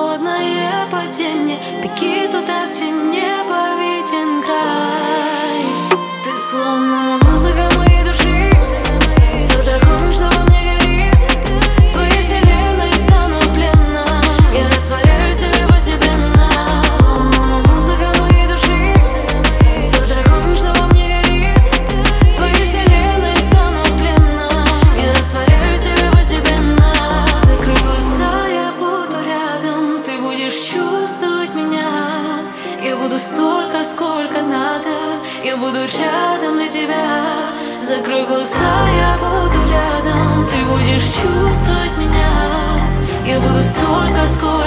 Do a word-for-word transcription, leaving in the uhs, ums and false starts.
холодное падение. Беги туда, где небо виден край. Ты словно музыка моей души, тот огонь, что во мне горит. В твоей вселенной стану пленна, я растворяюсь себе постепенно. Словно музыка моей души, тот огонь, что во мне горит. В твоей вселенной стану пленна, я растворяюсь себе постепенно. Закрой глаза, я буду рядом, ты будешь чувствовать меня. Я буду столько, сколько надо, я буду рядом для тебя. Закрой глаза, я буду рядом, ты будешь чувствовать меня. Я буду столько, сколько